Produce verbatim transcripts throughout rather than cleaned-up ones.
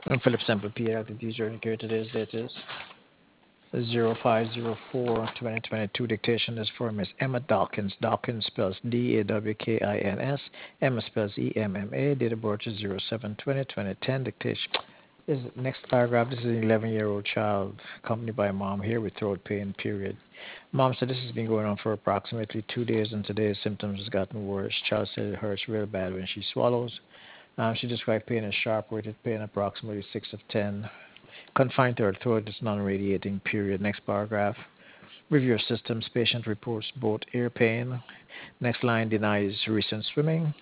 I'm Philip Semple, pediatric teacher, and here today's date is zero five zero four twenty twenty-two. Dictation is for Miss Emma Dawkins. Dawkins spells D A W K I N S. Emma spells E M M A. Date of birth is zero seven twenty twenty ten. Dictation is next paragraph. This is an eleven-year-old child accompanied by mom here with throat pain, period. Mom said this has been going on for approximately two days, and today's symptoms has gotten worse. Child said it hurts real bad when she swallows. Um, she described pain as sharp, rated pain approximately six of ten. Confined to her throat, it's non-radiating, period. Next paragraph. Review systems. Patient reports both ear pain. Next line denies recent swimming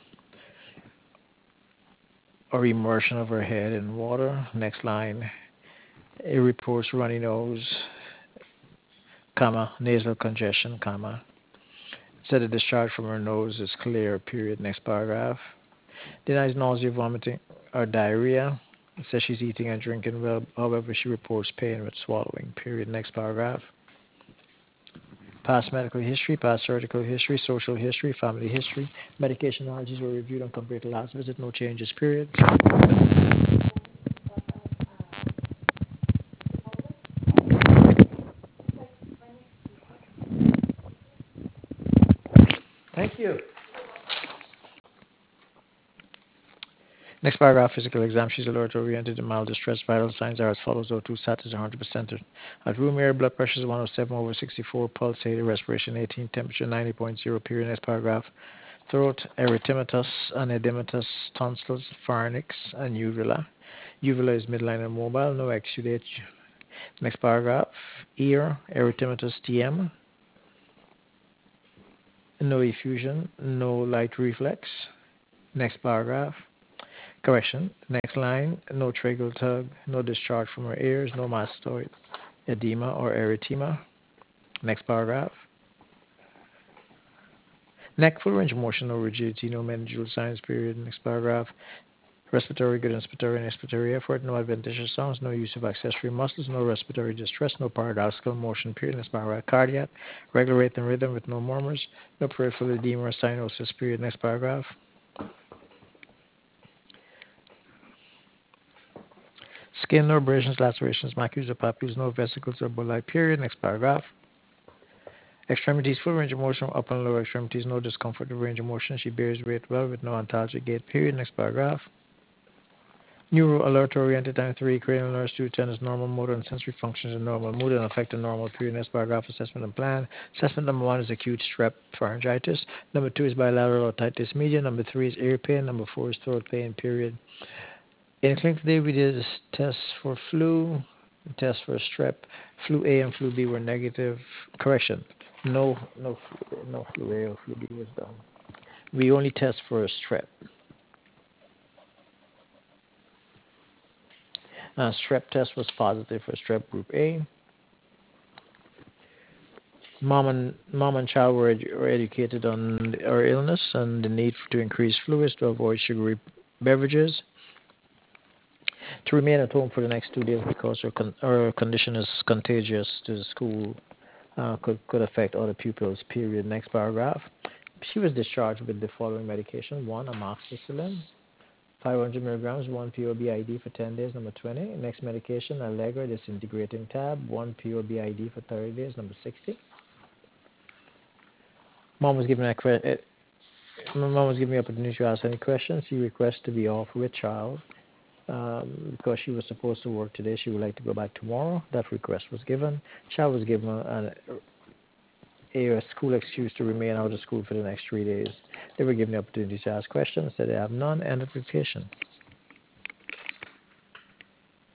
or immersion of her head in water. Next line. It reports runny nose, comma, nasal congestion, comma. Said the discharge from her nose is clear, period. Next paragraph. Denies nausea, vomiting, or diarrhea. Says she's eating and drinking well. However, she reports pain with swallowing, period. Next paragraph. Past medical history, past surgical history, social history, family history. Medication allergies were reviewed and compared to last visit. No changes, period. Thank you. Next paragraph, physical exam. She's alert, oriented, and mild distress. Vital signs are as follows. O two status one hundred percent at room air. Blood pressure is one oh seven over sixty-four. Pulse eighty. Respiration eighteen. Temperature ninety point zero. Period. Next paragraph. Throat, erythematous and edematous tonsils, pharynx, and uvula. Uvula is midline and mobile. No exudate. Next paragraph. Ear, erythematous T M. No effusion. No light reflex. Next paragraph. Correction. Next line. No tracheal tug. No discharge from her ears. No mastoid edema or erythema. Next paragraph. Neck full range of motion, no rigidity, no meningeal signs, period. Next paragraph. Respiratory good, inspiratory and expiratory effort, no adventitious sounds, no use of accessory muscles, no respiratory distress, no paradoxical motion, period. Next paragraph. Cardiac, regular rate and rhythm with no murmurs, no peripheral edema or cyanosis, period. Next paragraph. Skin, no abrasions, lacerations, macules or papules, no vesicles or bulli, period. Next paragraph. Extremities, full range of motion, upper and lower extremities, no discomfort of range of motion. She bears weight well with no ontologic gait, period. Next paragraph. Neuro alert oriented time three, cranial nerves two, ten is normal, motor and sensory functions in normal, mood and affect in normal, period. Next paragraph, assessment and plan. Assessment number one is acute strep pharyngitis. Number two is bilateral otitis media. Number three is ear pain. Number four is throat pain, period. In clinic today, we did tests for flu, tests for strep. Flu A and flu B were negative. Correction, no, no, flu, no flu A or flu B was done. We only test for strep. Uh, strep test was positive for strep group A. Mom and mom and child were, edu- were educated on our illness and the need to increase fluids to avoid sugary beverages. To remain at home for the next two days because her, con- her condition is contagious to the school, uh, could could affect other pupils. Period. Next paragraph. She was discharged with the following medication: one, amoxicillin, five hundred milligrams, one P O B I D for ten days. Number twenty. Next medication: Allegra disintegrating tab, one P O B I D for thirty days. Number sixty. Mom was given a que- My mom was giving me opportunity to ask any questions. She requests to be off with child um, because she was supposed to work today. She would like to go back tomorrow. That request was given. Child was given a, a, a school excuse to remain out of school for the next three days. They were given the opportunity to ask questions. Said they have none. End of dictation.